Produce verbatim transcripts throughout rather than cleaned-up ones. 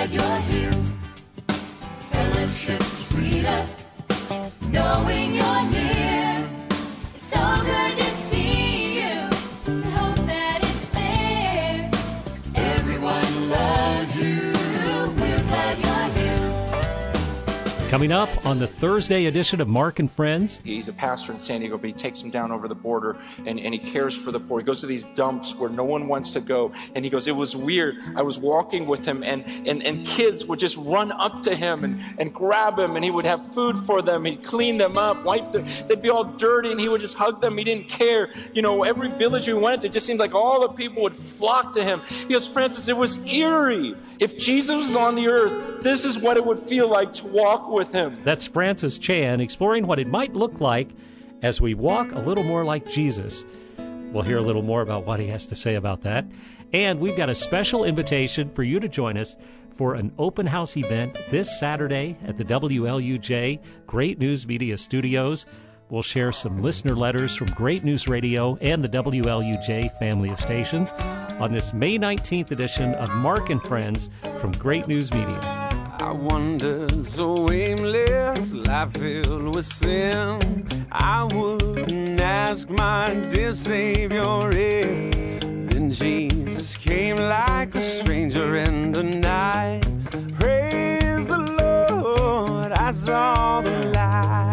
glad you're here. Fellowship sweeter, knowing you're near. It's so good to see you. Hope that it's clear. Everyone loves you. We're glad you're here. Coming up on the Thursday edition of Mark and Friends. He's a pastor in San Diego, but he takes them down over the border and, and he cares for the poor. He goes to these dumps where no one wants to go. And he goes, it was weird. I was walking with him and, and, and kids would just run up to him and, and grab him and he would have food for them. He'd clean them up, wipe them. They'd be all dirty and he would just hug them. He didn't care. You know, every village we went to, it just seemed like all the people would flock to him. He goes, Francis, it was eerie. If Jesus was on the earth, this is what it would feel like to walk with him. That's Francis Chan exploring what it might look like as we walk a little more like Jesus. We'll hear a little more about what he has to say about that. And we've got a special invitation for you to join us for an open house event this Saturday at the W L U J Great News Media Studios. We'll share some listener letters from Great News Radio and the W L U J family of stations on this May nineteenth edition of Mark and Friends from Great News Media. I wandered so aimless, life filled with sin. I wouldn't ask my dear Savior if. Then Jesus came like a stranger in the night. Praise the Lord, I saw the light.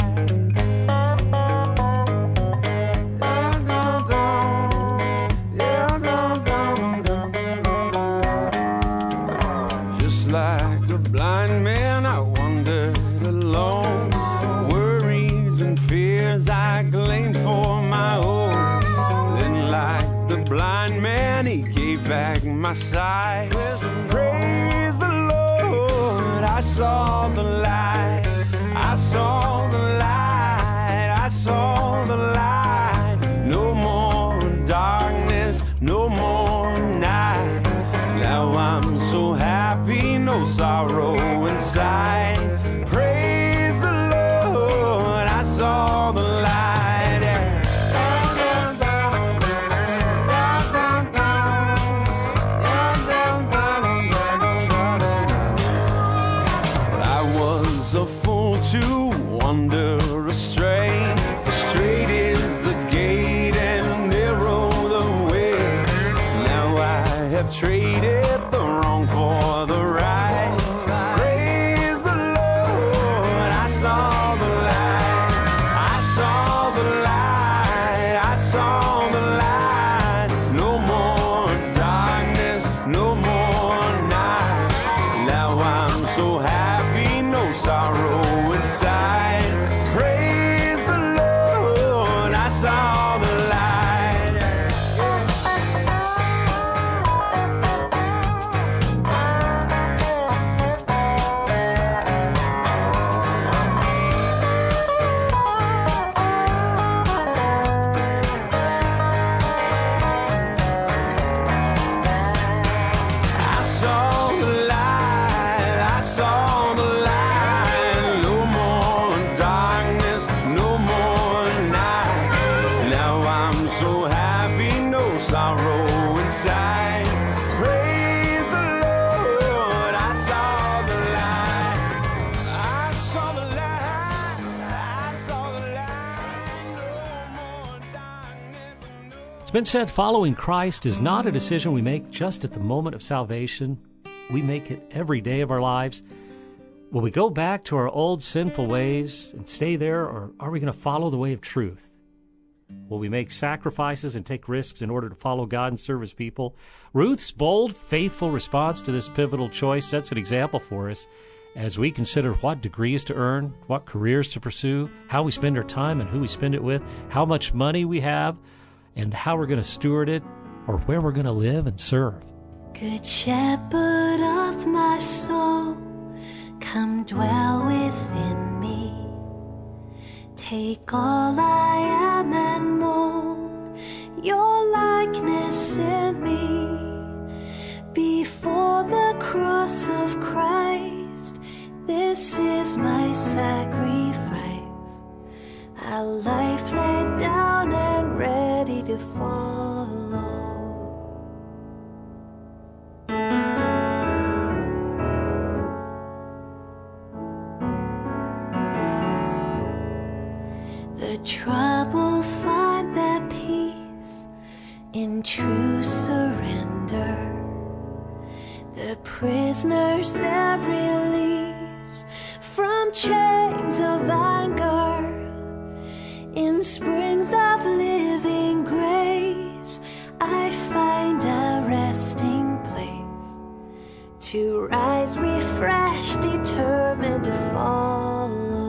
Just like a blind man, I wandered alone. Worries and fears I claimed for my own. Then like the blind man, he gave back my sight. Praise the Lord, I saw the light. I saw the light. I saw the light. No more darkness, no more night. Now I'm so happy, no sorrow inside. Praise the Lord, I saw the light. I was a fool to wander astray. For straight is the gate and narrow the way. Now I have traded the wrong for the right. Praise the Lord, I saw the light. I saw the light. I saw the light. No more darkness, no more night. Now I'm so happy, no sorrow inside. Praise the Lord, I saw the light. I saw the light, I saw the light. No more darkness, no more night. Now I'm so happy, no sorrow inside. Praise the Lord, I saw the light. I saw the light, I saw the light. No more darkness, no. It's been said following Christ is not a decision we make just at the moment of salvation. We make it every day of our lives. Will we go back to our old sinful ways and stay there, or are we going to follow the way of truth? Will we make sacrifices and take risks in order to follow God and serve His people? Ruth's bold, faithful response to this pivotal choice sets an example for us as we consider what degrees to earn, what careers to pursue, how we spend our time and who we spend it with, how much money we have, and how we're going to steward it, or where we're going to live and serve. Good shepherd of my soul, come dwell within me. Take all I am and mold your likeness in me. Before the cross of Christ, this is my sacrifice. A life laid down and ready to follow. trouble find their peace in true surrender. The prisoners they're released from chains of anger. In springs of living grace, I find a resting place to rise refreshed, determined to follow.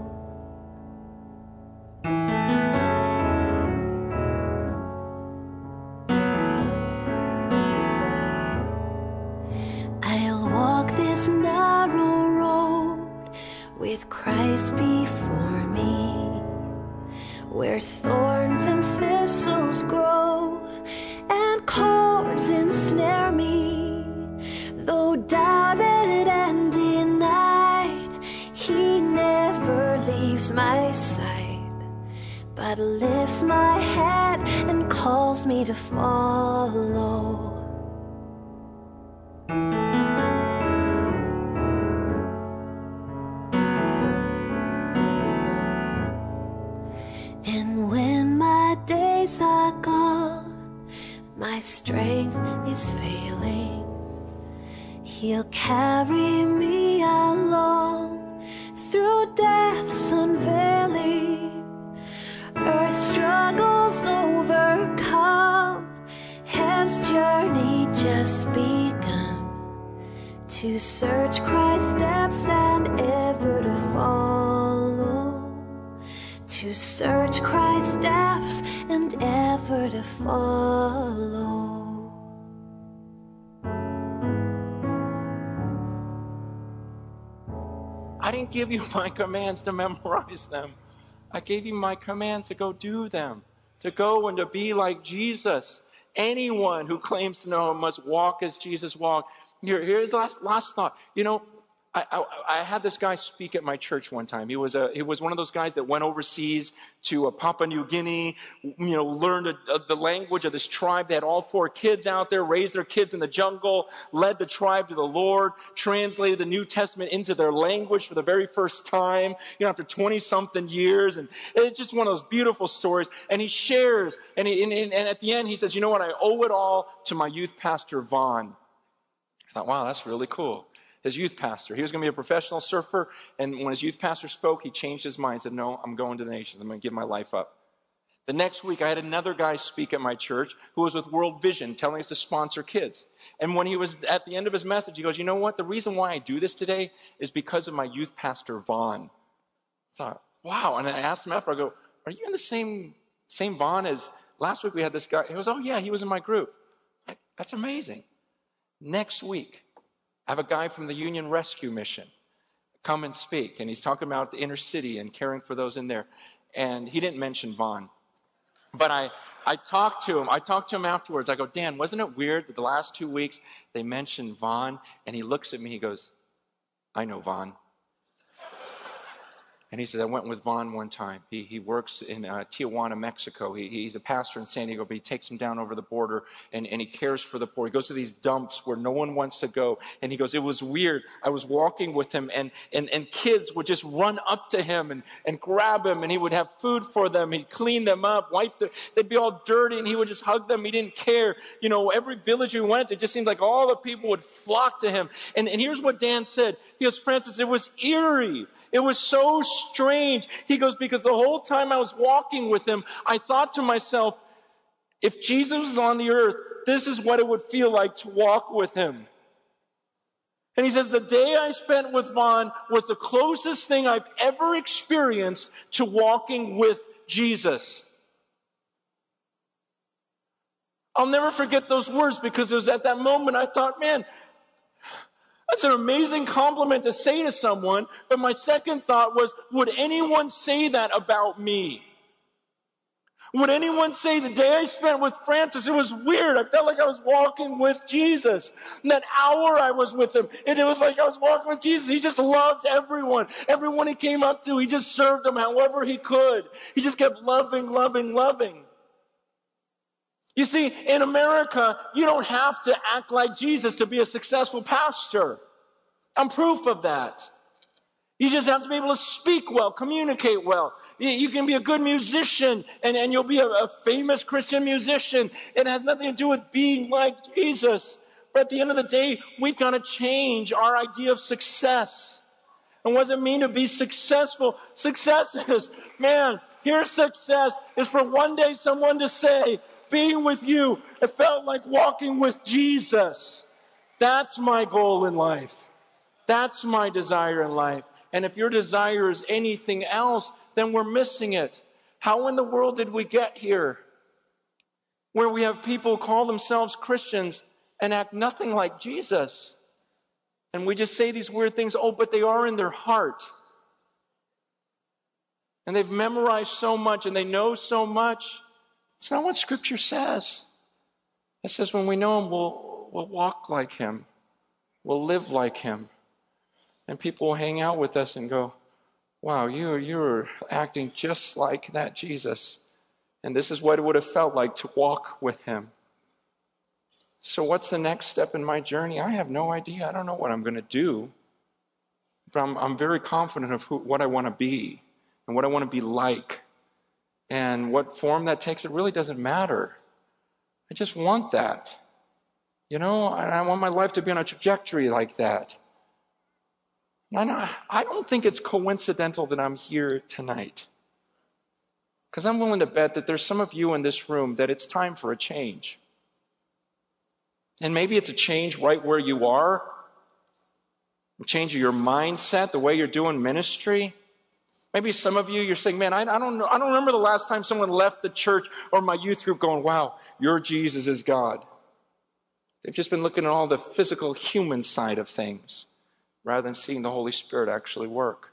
I'll walk this narrow road with Christ before me, where thorns and thistles grow and cords ensnare me. Though doubted and denied, he never leaves my side, but lifts my head and calls me to follow. And when my days are gone, my strength is failing, he'll carry me along through death's unveiling. Earth struggles overcome, heaven's journey just begun, to search Christ's depths and ever to follow. To search Christ's depths and ever to follow. I didn't give you my commands to memorize them. I gave you my commands to go do them, to go and to be like Jesus. Anyone who claims to know him must walk as Jesus walked. Here, here's last last thought. You know, I, I, I had this guy speak at my church one time. He was a, he was one of those guys that went overseas to uh, Papua New Guinea, you know, learned a, a, the language of this tribe. They had all four kids out there, raised their kids in the jungle, led the tribe to the Lord, translated the New Testament into their language for the very first time, you know, after twenty-something years. And it's just one of those beautiful stories. And he shares, and, he, and, and at the end he says, you know what, I owe it all to my youth pastor, Vaughn. I thought, wow, that's really cool. His youth pastor. He was going to be a professional surfer, and when his youth pastor spoke, he changed his mind and said, no, I'm going to the nations. I'm going to give my life up. The next week, I had another guy speak at my church who was with World Vision, telling us to sponsor kids. And when he was at the end of his message, he goes, you know what? The reason why I do this today is because of my youth pastor, Vaughn. I thought, wow. And I asked him after, I go, are you in the same, same Vaughn as last week we had this guy? He goes, oh, yeah, he was in my group. Like, that's amazing. Next week, I have a guy from the Union Rescue Mission come and speak, and he's talking about the inner city and caring for those in there. And he didn't mention Vaughn. But I, I talked to him. I talked to him afterwards. I go, Dan, wasn't it weird that the last two weeks they mentioned Vaughn? And he looks at me, he goes, I know Vaughn. And he says, I went with Vaughn one time. He he works in uh, Tijuana, Mexico. He, he's a pastor in San Diego, but he takes them down over the border, and, and he cares for the poor. He goes to these dumps where no one wants to go. And he goes, it was weird. I was walking with him, and, and, and kids would just run up to him and, and grab him, and he would have food for them. He'd clean them up, wipe them. They'd be all dirty, and he would just hug them. He didn't care. You know, every village we went to, it just seemed like all the people would flock to him. And, and here's what Dan said. He goes, Francis, it was eerie. It was so strange. He goes, because the whole time I was walking with him, I thought to myself, if Jesus was on the earth, this is what it would feel like to walk with him. And he says, the day I spent with Vaughn was the closest thing I've ever experienced to walking with Jesus. I'll never forget those words, because it was at that moment I thought, man, that's an amazing compliment to say to someone. But my second thought was, would anyone say that about me? Would anyone say the day I spent with Francis, it was weird. I felt like I was walking with Jesus. And that hour I was with him, and it was like I was walking with Jesus. He just loved everyone. Everyone he came up to, he just served them however he could. He just kept loving, loving, loving. You see, in America, you don't have to act like Jesus to be a successful pastor. I'm proof of that. You just have to be able to speak well, communicate well. You, you can be a good musician, and, and you'll be a, a famous Christian musician. It has nothing to do with being like Jesus. But at the end of the day, we've got to change our idea of success. And what does it mean to be successful? Success is, man, here's success, is for one day someone to say, being with you, it felt like walking with Jesus. That's my goal in life. That's my desire in life. And if your desire is anything else, then we're missing it. How in the world did we get here? Where we have people who call themselves Christians and act nothing like Jesus. And we just say these weird things, oh, but they are in their heart. And they've memorized so much and they know so much. It's not what Scripture says. It says when we know Him, we'll, we'll walk like Him. We'll live like Him. And people will hang out with us and go, wow, you, you're acting just like that Jesus. And this is what it would have felt like to walk with Him. So what's the next step in my journey? I have no idea. I don't know what I'm going to do. But I'm, I'm very confident of who, what I want to be and what I want to be like. And what form that takes, it really doesn't matter. I just want that. You know, and I want my life to be on a trajectory like that. And I, I don't think it's coincidental that I'm here tonight. Because I'm willing to bet that there's some of you in this room that it's time for a change. And maybe it's a change right where you are. A change of your mindset, the way you're doing ministry. Maybe some of you, you're saying, man, I, I don't know. I don't remember the last time someone left the church or my youth group going, wow, your Jesus is God. They've just been looking at all the physical human side of things rather than seeing the Holy Spirit actually work.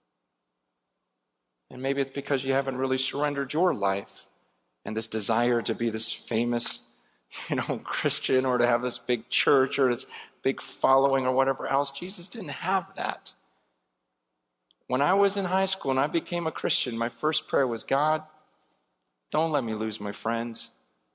And maybe it's because you haven't really surrendered your life and this desire to be this famous, you know, Christian or to have this big church or this big following or whatever else. Jesus didn't have that. When I was in high school and I became a Christian, my first prayer was, God, don't let me lose my friends.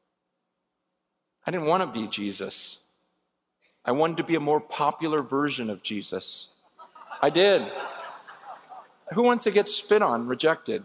I didn't want to be Jesus. I wanted to be a more popular version of Jesus. I did. Who wants to get spit on, rejected?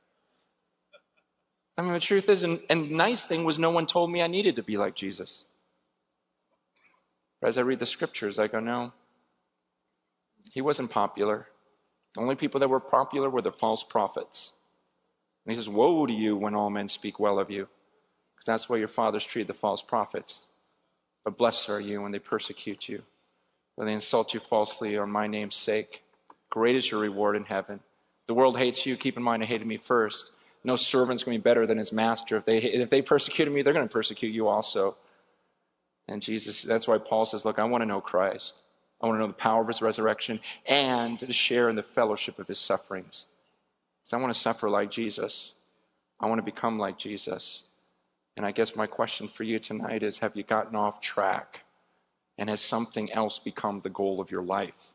I mean, the truth is, and, and the nice thing was no one told me I needed to be like Jesus. But as I read the scriptures, I go, no, he wasn't popular. The only people that were popular were the false prophets. And he says, woe to you when all men speak well of you, because that's why your fathers treated the false prophets. But blessed are you when they persecute you, when they insult you falsely on my name's sake. Great is your reward in heaven. The world hates you. Keep in mind, it hated me first. No servant's going to be better than his master. If they if they persecuted me, they're going to persecute you also. And Jesus, that's why Paul says, look, I want to know Christ. I want to know the power of his resurrection and to share in the fellowship of his sufferings. Because I want to suffer like Jesus. I want to become like Jesus. And I guess my question for you tonight is, have you gotten off track? And has something else become the goal of your life?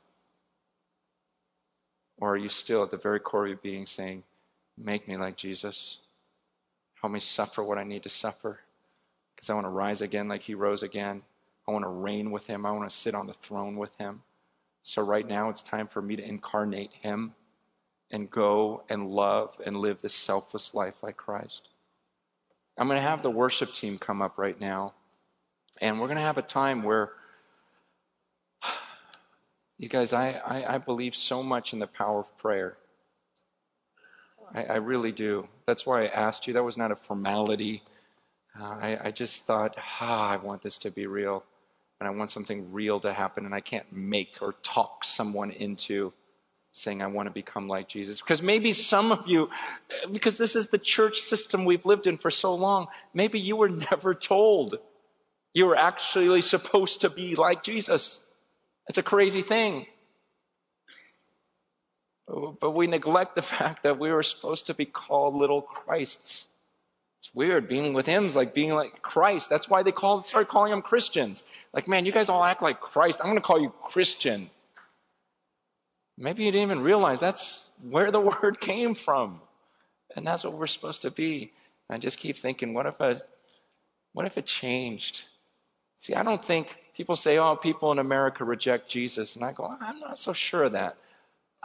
Or are you still at the very core of your being saying, make me like Jesus. Help me suffer what I need to suffer. Because I want to rise again like he rose again. I want to reign with him. I want to sit on the throne with him. So right now it's time for me to incarnate him and go and love and live this selfless life like Christ. I'm going to have the worship team come up right now. And we're going to have a time where, you guys, I, I, I believe so much in the power of prayer. I, I really do. That's why I asked you. That was not a formality. Uh, I, I just thought, ah, I want this to be real. And I want something real to happen. And I can't make or talk someone into saying I want to become like Jesus. Because maybe some of you, because this is the church system we've lived in for so long, maybe you were never told you were actually supposed to be like Jesus. It's a crazy thing. But we neglect the fact that we were supposed to be called little Christs. It's weird. Being with him is like being like Christ. That's why they call, started calling him Christians. Like, man, you guys all act like Christ. I'm going to call you Christian. Maybe you didn't even realize that's where the word came from. And that's what we're supposed to be. And I just keep thinking, what if I, what if it changed? See, I don't think people say, oh, people in America reject Jesus. And I go, I'm not so sure of that.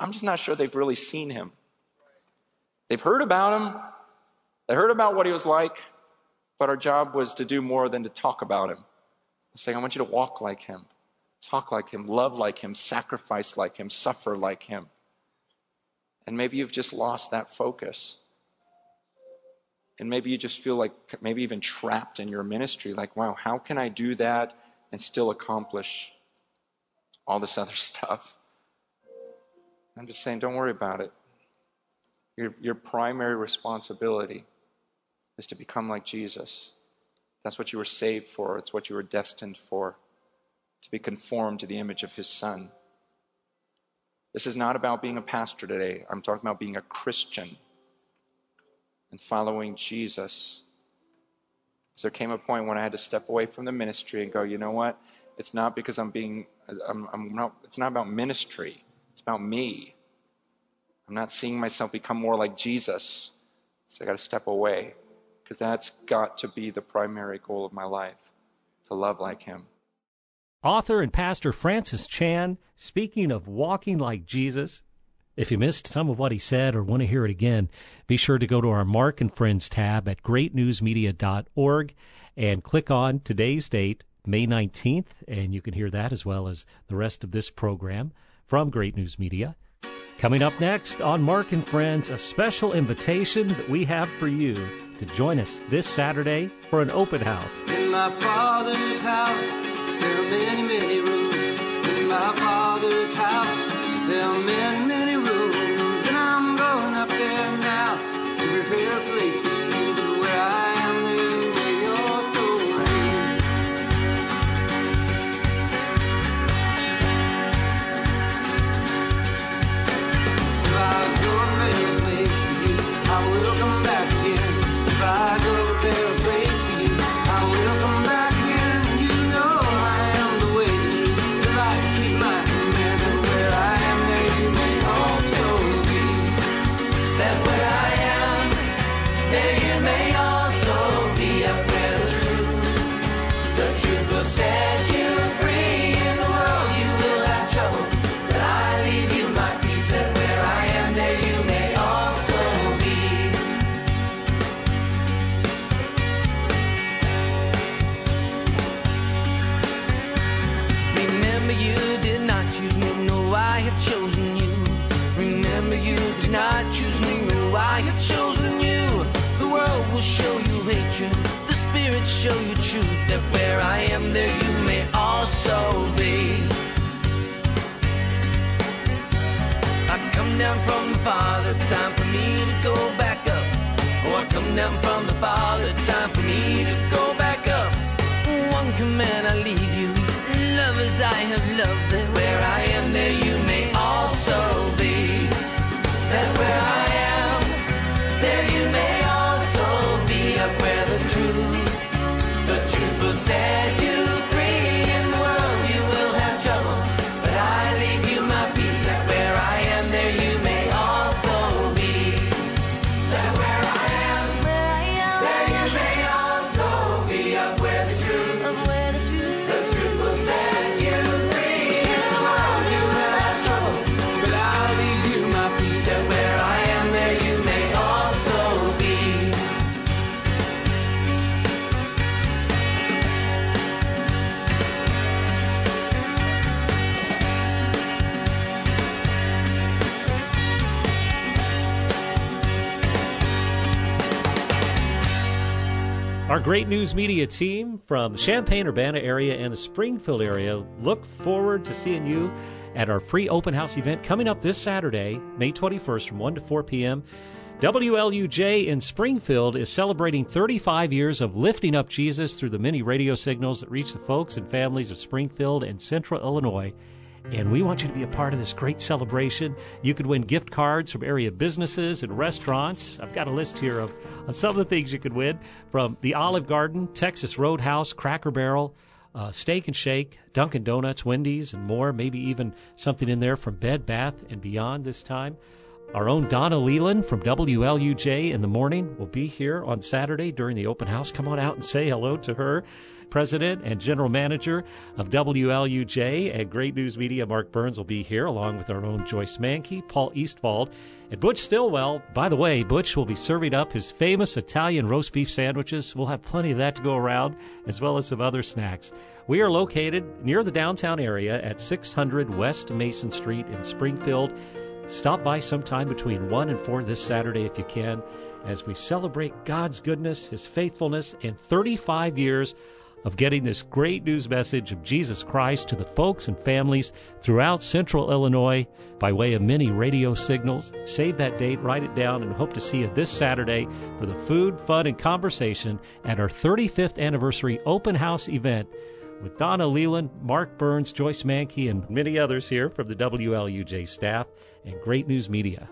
I'm just not sure they've really seen him. They've heard about him. They heard about what he was like, but our job was to do more than to talk about him. Saying, I want you to walk like him, talk like him, love like him, sacrifice like him, suffer like him. And maybe you've just lost that focus. And maybe you just feel like maybe even trapped in your ministry, like, wow, how can I do that and still accomplish all this other stuff? I'm just saying, don't worry about it. Your, your primary responsibility is to become like Jesus. That's what you were saved for. It's what you were destined for, to be conformed to the image of his Son. This is not about being a pastor today. I'm talking about being a Christian and following Jesus. So there came a point when I had to step away from the ministry and go, you know what? It's not because I'm being, I'm, I'm not, it's not about ministry. It's about me. I'm not seeing myself become more like Jesus. So I got to step away, because that's got to be the primary goal of my life, to love like him. Author and pastor Francis Chan, speaking of walking like Jesus. If you missed some of what he said or want to hear it again, be sure to go to our Mark and Friends tab at great news media dot org and click on today's date, May nineteenth, and you can hear that as well as the rest of this program from Great News Media. Coming up next on Mark and Friends, a special invitation that we have for you to join us this Saturday for an open house. In my Father's house, there are many, many rooms. In my Father's house, there are many, many rooms. And I'm going up there now to prepare a place for you. But where I am, there may your soul be. If I go to prepare a place for you, I will come back again. If I go to prepare a place for you, I will come back again. You know I am the way, the truth, the life. Keep my command, and where I am, there you may also be. That where I am, there you may also be. Up where the truth, the truth will set you free. In the world you will have trouble, but I leave you my peace. That where I am, there you may also be. Remember you did not choose me, no, I have chosen you. Remember you did not choose me, no, I have chosen you. The world will show you hatred, the Spirit show you truth. That where I am, there you may also be. I come down from the Father, time for me to go back up. Oh, I come down from the Father, time for me to go back up. One command I leave you, love as I have loved. That where I am, there you may also be. That where I am, there you may also be. Up where the truth, the truth will set you free. In the world you will have trouble, but I leave you my peace. That where I am, there you may also be. That where I am, there you may also be. Up where the truth, the truth will set you free. In the world you will have trouble, but I'll leave you my peace. That where I am, there you may also be. Our Great News Media team from the Champaign-Urbana area and the Springfield area look forward to seeing you at our free open house event coming up this Saturday, May twenty-first from one to four p.m. W L U J in Springfield is celebrating thirty-five years of lifting up Jesus through the many radio signals that reach the folks and families of Springfield and Central Illinois. And we want you to be a part of this great celebration. You could win gift cards from area businesses and restaurants. I've got a list here of, of some of the things you could win, from the Olive Garden, Texas Roadhouse, Cracker Barrel, uh, Steak and Shake, Dunkin' Donuts, Wendy's, and more. Maybe even something in there from Bed Bath and Beyond this time. Our own Donna Leland from W L U J in the morning will be here on Saturday during the open house. Come on out and say hello to her. President and General Manager of W L U J and Great News Media, Mark Burns, will be here, along with our own Joyce Mankey, Paul Eastwald, and Butch Stillwell. By the way, Butch will be serving up his famous Italian roast beef sandwiches. We'll have plenty of that to go around, as well as some other snacks. We are located near the downtown area at six hundred West Mason Street in Springfield. Stop by sometime between one and four this Saturday if you can, as we celebrate God's goodness, His faithfulness, and thirty-five years of getting this great news message of Jesus Christ to the folks and families throughout central Illinois by way of many radio signals. Save that date, write it down, and hope to see you this Saturday for the food, fun, and conversation at our thirty-fifth anniversary open house event with Donna Leland, Mark Burns, Joyce Mankey, and many others here from the W L U J staff and Great News Media.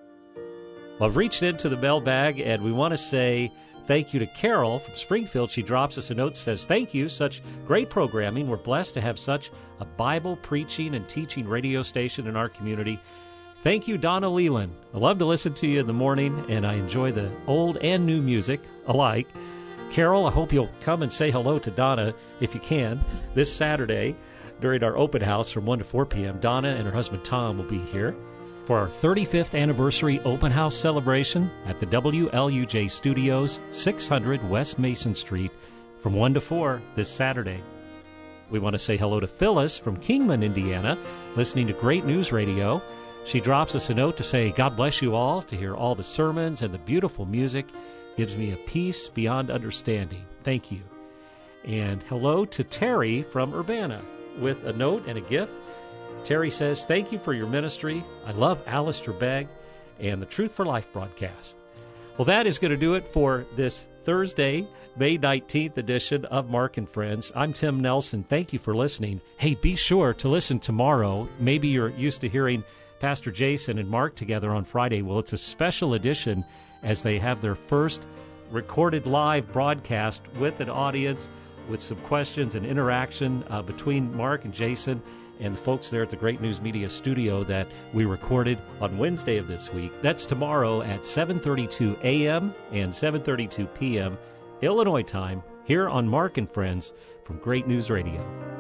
Well, I've reached into the mailbag, and we want to say thank you to Carol from Springfield. She drops us a note, says, thank you, such great programming. We're blessed to have such a Bible preaching and teaching radio station in our community. Thank you, Donna Leland. I love to listen to you in the morning, and I enjoy the old and new music alike. Carol, I hope you'll come and say hello to Donna, if you can, this Saturday during our open house from one to four p.m. Donna and her husband Tom will be here for our thirty-fifth anniversary open house celebration at the W L U J Studios, six hundred West Mason Street, from one to four this Saturday. We want to say hello to Phyllis from Kingman, Indiana, listening to Great News Radio. She drops us a note to say, God bless you all, to hear all the sermons and the beautiful music gives me a peace beyond understanding. Thank you. And hello to Terry from Urbana with a note and a gift. Terry says, thank you for your ministry. I love Alistair Begg and the Truth for Life broadcast. Well, that is going to do it for this Thursday, May nineteenth edition of Mark and Friends. I'm Tim Nelson. Thank you for listening. Hey, be sure to listen tomorrow. Maybe you're used to hearing Pastor Jason and Mark together on Friday. Well, it's a special edition as they have their first recorded live broadcast with an audience, with some questions and interaction uh, between Mark and Jason and the folks there at the Great News Media studio that we recorded on Wednesday of this week. That's tomorrow at seven thirty-two a.m. and seven thirty-two p.m. Illinois time, here on Mark and Friends from Great News Radio.